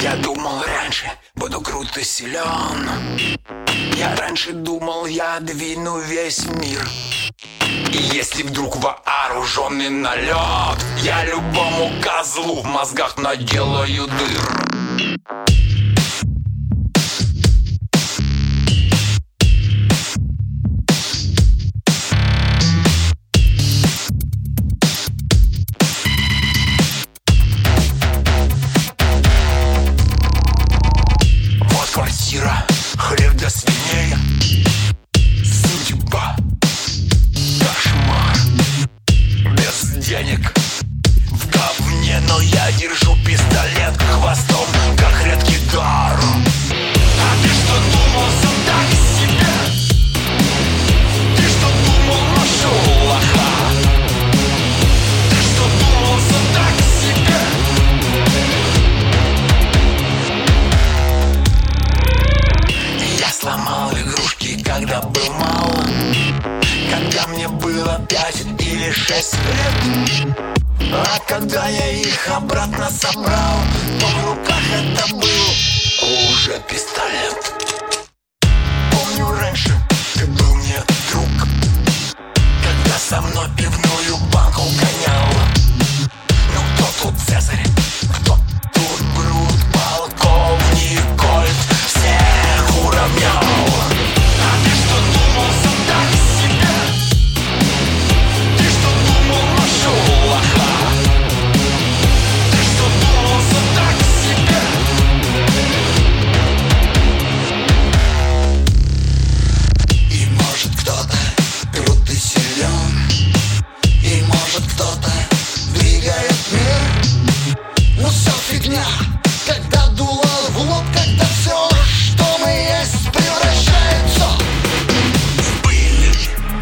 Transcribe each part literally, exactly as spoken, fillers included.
Я думал раньше, буду крут и силен. Я раньше думал, я двину весь мир. И если вдруг вооруженный налет, я любому козлу в мозгах наделаю дыр. Вот квартира, хлеб для свиней, судьба, кошмар. Без денег, в говне, но я держу пистолет хвостом, как редкий дар. А ты что думал, сам так себе? Ты что думал, нашел лоха? Ты что думал, сам так себе? Я сломал игрушки, когда был мал, когда мне было пять или шесть лет. А когда я их обратно собрал, то в руках это был уже пистолет. Помню раньше, ты был мне друг, когда со мной пивную банку гонял. Ну кто тут Цезарь, кто тут Брут, полковник Кольт, всех уравнял. А ты что думал, сам так себе? Ты что думал, нашел лоха? Ты что думал, сам так себе? И может кто-то крут и силен, и может кто-то двигает мир. Но все фигня, когда дуло в лоб, когда все, что мы есть, превращается в пыль.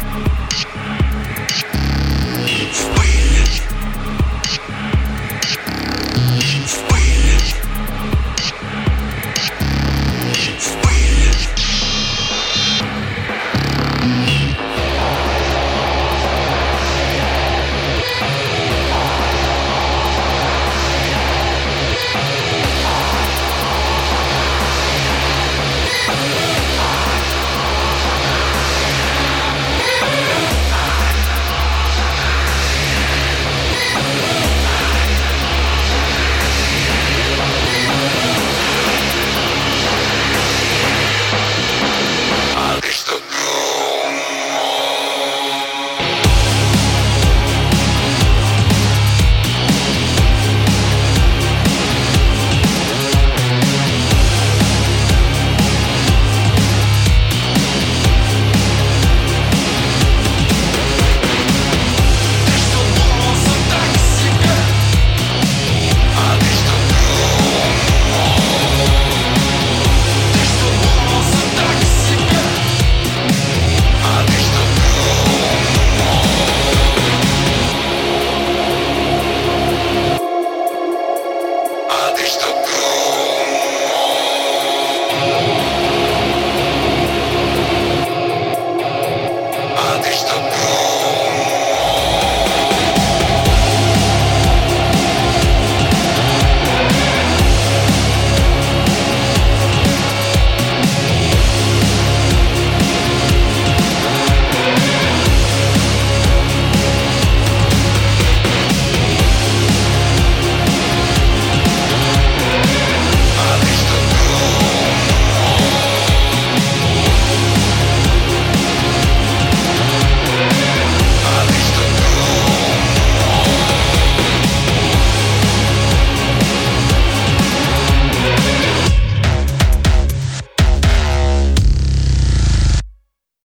В пыль. В пыль. В пыль. А ты что думал? Ты что думал, сам так себе? А ты что думал? Ты что думал, сам так себе? А ты что думал? А ты что думал?